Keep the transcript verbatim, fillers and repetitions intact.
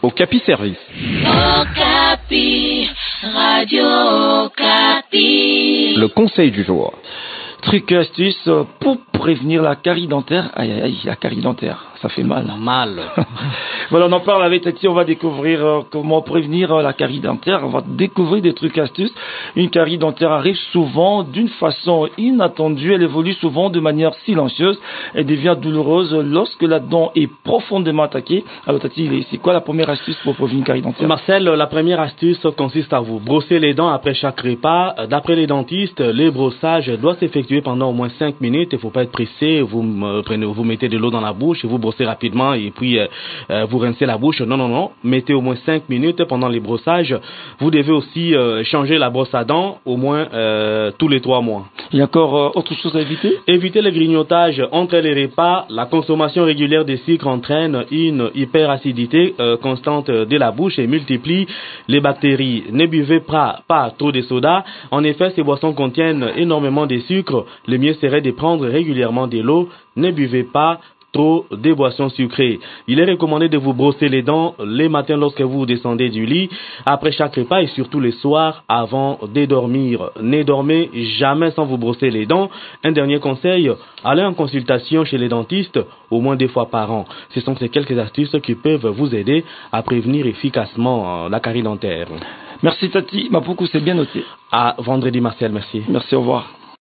Okapi Service. Okapi, Radio Okapi. Le conseil du jour. Truc et astuce pour prévenir la carie dentaire. Aïe aïe aïe, la carie dentaire, ça fait mal. Mal. Voilà, on en parle avec Tati, on va découvrir euh, comment prévenir euh, la carie dentaire. On va découvrir des trucs et astuces. Une carie dentaire arrive souvent d'une façon inattendue. Elle évolue souvent de manière silencieuse. Elle devient douloureuse lorsque la dent est profondément attaquée. Alors Tati, c'est quoi la première astuce pour prévenir une carie dentaire? Marcel, la première astuce consiste à vous brosser les dents après chaque repas. D'après les dentistes, les brossages doivent s'effectuer pendant au moins cinq minutes. Il ne faut pas être pressé. Vous, euh, prenez, vous mettez de l'eau dans la bouche et vous brossez rapidement et puis euh, euh, vous rincez la bouche. Non, non, non. Mettez au moins cinq minutes pendant les brossages. Vous devez aussi euh, changer la brosse à dents au moins euh, tous les trois mois. Il y a encore euh, autre chose à éviter? Évitez le grignotage entre les repas. La consommation régulière de sucre entraîne une hyperacidité euh, constante de la bouche et multiplie les bactéries. Ne buvez pas, pas trop de soda. En effet, ces boissons contiennent énormément de sucre. Le mieux serait de prendre régulièrement de l'eau. Ne buvez pas trop de boissons sucrées. Il est recommandé de vous brosser les dents les matins lorsque vous descendez du lit, après chaque repas et surtout les soirs avant de dormir. Ne dormez jamais sans vous brosser les dents. Un dernier conseil, allez en consultation chez les dentistes au moins deux fois par an. Ce sont ces quelques astuces qui peuvent vous aider à prévenir efficacement la carie dentaire. Merci Tati, Mapuku, c'est bien noté. À vendredi Martial, merci. Merci, au revoir.